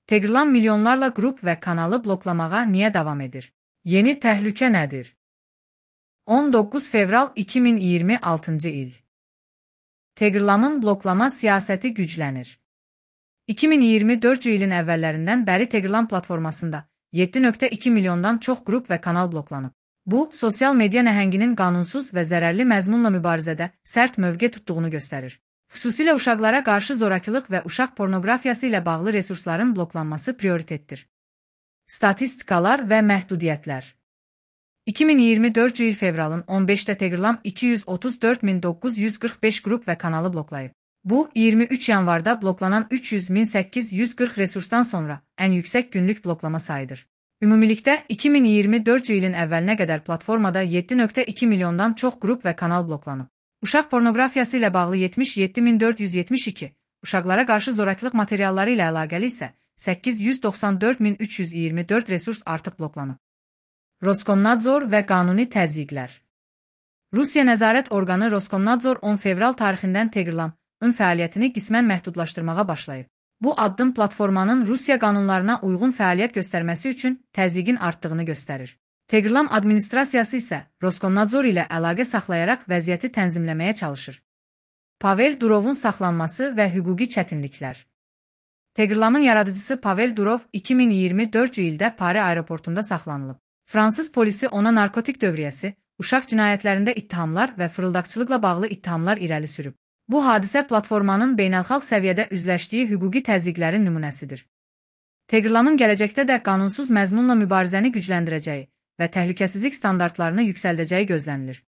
Telegram milyonlarla qrup və kanalı bloklamağa niyə davam edir? Yeni təhlükə nədir? 19 fevral 2026 il. Telegramın bloklama siyasəti güclənir. 2024 ilin əvvəllərindən bəri Telegram platformasında 7,2 milyondan çox qrup və kanal bloklanıb. Bu, sosial media nəhənginin qanunsuz və zərərli məzmunla mübarizədə sərt mövqe tutduğunu göstərir. Xüsusilə uşaqlara qarşı zorakılıq və uşaq pornoqrafiyası ilə bağlı resursların bloklanması prioritetdir. Statistikalar və məhdudiyyətlər. 2024 il fevralın 15-də Telegram 234.945 qrup və kanalı bloklayıb. Bu, 23 yanvarda bloklanan 300.840 resursdan sonra ən yüksək günlük bloklama sayıdır. Ümumilikdə 2024 ilin əvvəlinə qədər platformada 7,2 milyondan çox qrup və kanal bloklanıb. Uşaq pornoqrafiyası ilə bağlı 77.472, uşaqlara qarşı zorakılıq materialları ilə əlaqəli isə 894.324 resurs artıq bloklanıb. Roskomnadzor və qanuni təzyiqlər. Rusiya nəzarət orqanı Roskomnadzor 10 fevral tarixindən Telegramın fəaliyyətini qismən məhdudlaşdırmağa başlayıb. Bu addım platformanın Rusiya qanunlarına uyğun fəaliyyət göstərməsi üçün təzyiqin artdığını göstərir. Telegram administrasiyası isə Roskomnadzor ilə əlaqə saxlayaraq vəziyyəti tənzimləməyə çalışır. Pavel Durovun saxlanması və hüquqi çətinliklər. Telegramın yaradıcısı Pavel Durov 2024 ildə Pari aeroportunda saxlanılıb. Fransız polisi ona narkotik dövriyyəsi, uşaq cinayətlərində ittihamlar və fırıldaqçılıqla bağlı ittihamlar irəli sürüb. Bu hadisə platformanın beynəlxalq səviyyədə üzləşdiyi hüquqi təzyiqlərin nümunəsidir. Telegramın gələcəkdə də qanunsuz məzmunla mübarizəni gücləndirəcəyi və təhlükəsizlik standartlarını yüksəldəcəyi gözlənilir.